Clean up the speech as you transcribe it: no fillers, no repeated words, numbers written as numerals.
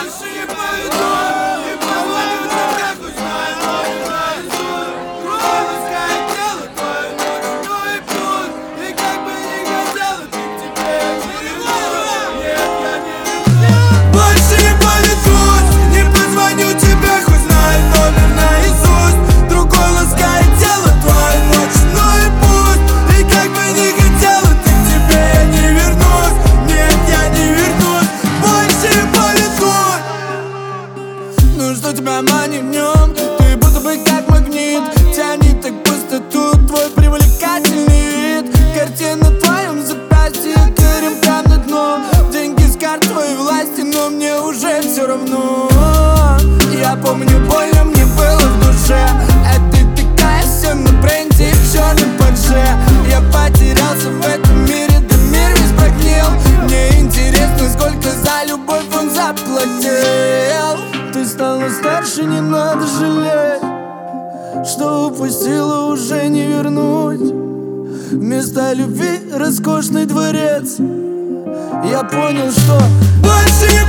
больше не поведут. Не позвоню тебе, хоть знаю номер наизусть. Кровь ласкает тело твое ночной путь. И как бы ни хотела, ты к тебе не вернусь. Нет, я не вернусь. Больше не поведут. Не позвоню тебе, хоть знаю номер наизусть. Другой ласкает тело твое ночной путь. И как бы ни хотела, ты к тебе не вернусь. Нет, я не вернусь. Больше не поведут. Ну что тебя манит в нем? Ты будто бы как магнит. Тянет так пустоту твой привлекательный вид. Картина в твоем запястье, горем прям на дно. Деньги с карт твоей власти, но мне уже все равно. Я помню, больно мне было в душе. А ты такая вся на бренде и в черном падже. Я потерялся в этом мире, да мир весь прогнил. Мне интересно, сколько за любовь он заплатил. Ты стала старше, не надо жалеть, что упустила, уже не вернуть. Вместо любви роскошный дворец. Я понял, что больше не